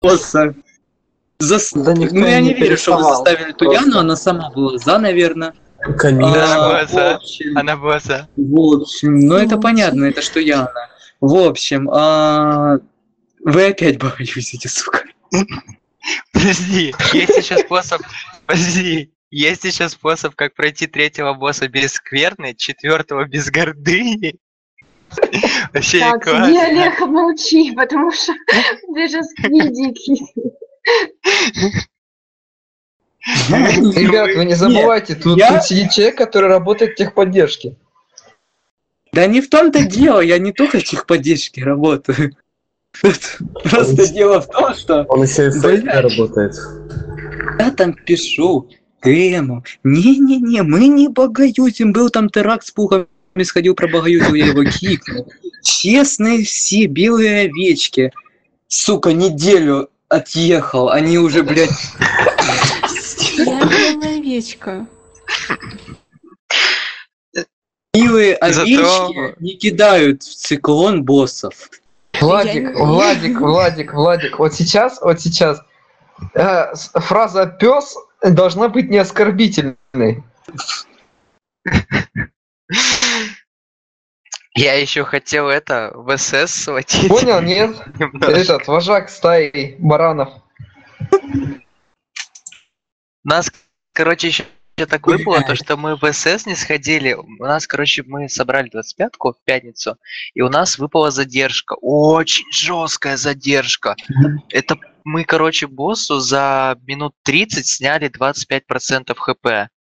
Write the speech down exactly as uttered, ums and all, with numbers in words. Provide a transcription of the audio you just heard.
босса. Зас... Да никто ну, я не не верю, что вы переставал. заставили Туяну, она сама была за, наверное. Конечно. Она была А, в за. общем, Она была за. в общем, ну это В понятно, общем. это что Яна. В общем, а... вы опять бабаюсите, сука. Подожди, есть еще способ... Подожди, есть еще способ, как пройти третьего босса без скверны, четвертого без гордыни. Вообще Так, иди, классно. Олег, молчи, потому что ты же спидики. Ребят, вы не забывайте, тут, я- тут сидит человек, который работает в техподдержке. Да не в том-то дело, я не только в техподдержке работаю. Просто дело в том, что Он еще и в Блядь. фейке работает. я там пишу Крему. Не-не-не, мы не богаютим. Был там теракт с пухами, сходил, пробогаютил, я его кикнул. Честные все белые овечки. Сука, неделю отъехал, они уже, блядь... Я белая овечка. Милые Зато- овечки не кидают в циклон боссов. Владик, Я не- Владик, Владик, Владик, вот сейчас, вот сейчас э, с- фраза «пёс» должна быть не оскорбительной. Я еще хотел это в СС схватить. Понял, нет? Немножко. Этот, вожак стаи баранов. Нас, короче, еще так выпало, то, что мы в СС не сходили. У нас, короче, мы собрали двадцать пятку в пятницу, и у нас выпала задержка. Очень жесткая задержка. Это мы, короче, боссу за минут тридцать сняли двадцать пять процентов хп.